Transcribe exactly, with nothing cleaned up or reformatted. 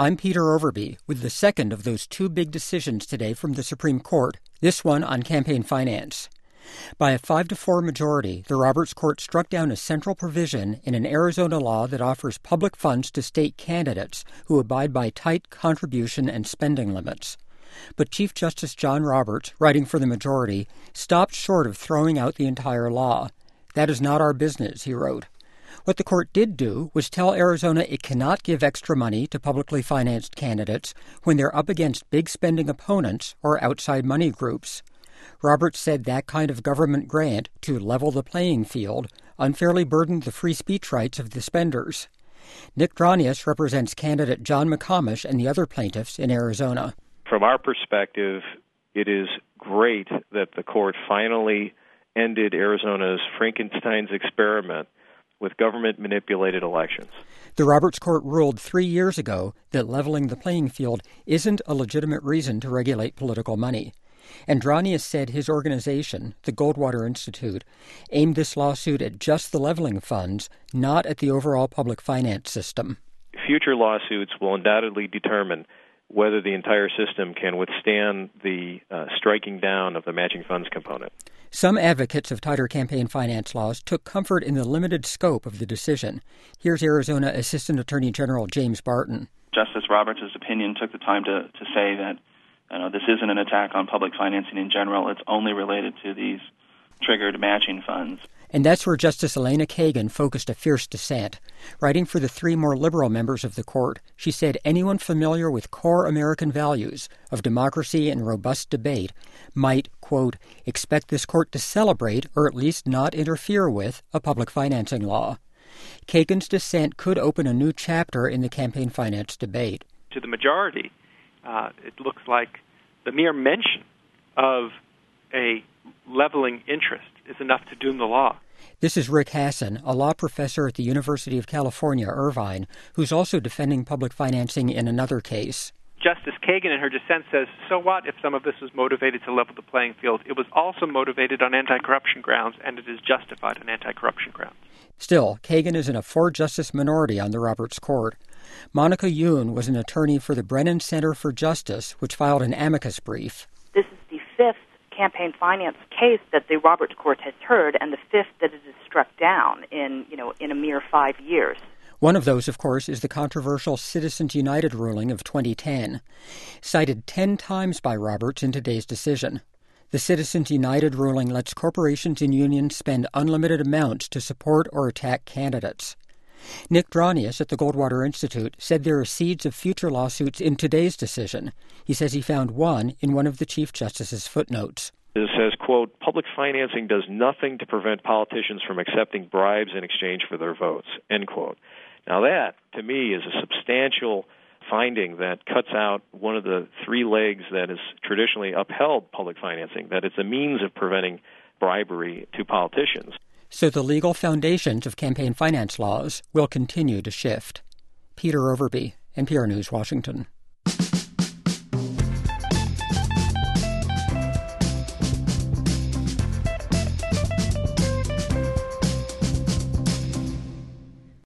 I'm Peter Overby with the second of those two big decisions today from the Supreme Court, this one on campaign finance. By a five to four majority, the Roberts Court struck down a central provision in an Arizona law that offers public funds to state candidates who abide by tight contribution and spending limits. But Chief Justice John Roberts, writing for the majority, stopped short of throwing out the entire law. That is not our business, he wrote. What the court did do was tell Arizona it cannot give extra money to publicly financed candidates when they're up against big spending opponents or outside money groups. Roberts said that kind of government grant, to level the playing field, unfairly burdened the free speech rights of the spenders. Nick Dronius represents candidate John McComish and the other plaintiffs in Arizona. From our perspective, it is great that the court finally ended Arizona's Frankenstein's experiment with government-manipulated elections. The Roberts Court ruled three years ago that leveling the playing field isn't a legitimate reason to regulate political money. And Dronius said his organization, the Goldwater Institute, aimed this lawsuit at just the leveling funds, not at the overall public finance system. Future lawsuits will undoubtedly determine whether the entire system can withstand the uh, striking down of the matching funds component. Some advocates of tighter campaign finance laws took comfort in the limited scope of the decision. Here's Arizona Assistant Attorney General James Barton. Justice Roberts' opinion took the time to, to say that you know, this isn't an attack on public financing in general. It's only related to these triggered matching funds. And that's where Justice Elena Kagan focused a fierce dissent. Writing for the three more liberal members of the court, she said anyone familiar with core American values of democracy and robust debate might, quote, expect this court to celebrate or at least not interfere with a public financing law. Kagan's dissent could open a new chapter in the campaign finance debate. To the majority, uh, it looks like the mere mention of a leveling interest is enough to doom the law. This is Rick Hasson, a law professor at the University of California, Irvine, who's also defending public financing in another case. Justice Kagan in her dissent says, so what if some of this was motivated to level the playing field? It was also motivated on anti-corruption grounds, and it is justified on anti-corruption grounds. Still, Kagan is in a four-justice minority on the Roberts Court. Monica Yoon was an attorney for the Brennan Center for Justice, which filed an amicus brief. This is the fifth campaign finance case that the Roberts Court has heard, and the fifth that it has struck down in, you know, in a mere five years. One of those, of course, is the controversial Citizens United ruling of twenty ten, cited ten times by Roberts in today's decision. The Citizens United ruling lets corporations and unions spend unlimited amounts to support or attack candidates. Nick Dronius at the Goldwater Institute said there are seeds of future lawsuits in today's decision. He says he found one in one of the Chief Justice's footnotes. It says, quote, public financing does nothing to prevent politicians from accepting bribes in exchange for their votes, end quote. Now that, to me, is a substantial finding that cuts out one of the three legs that has traditionally upheld public financing, that it's a means of preventing bribery to politicians. So the legal foundations of campaign finance laws will continue to shift. Peter Overby, N P R News, Washington.